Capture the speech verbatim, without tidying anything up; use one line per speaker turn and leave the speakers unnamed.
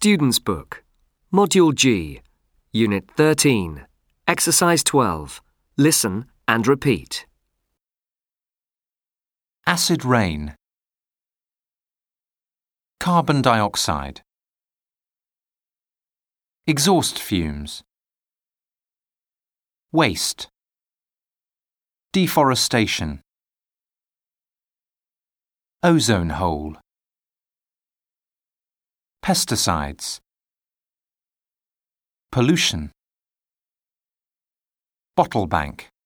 Student's Book, Module G, Unit thirteen, Exercise twelve. Listen and repeat.
Acid rain. Carbon dioxide. Exhaust fumes. Waste. Deforestation. Ozone hole. Pesticides. Pollution. Bottle bank.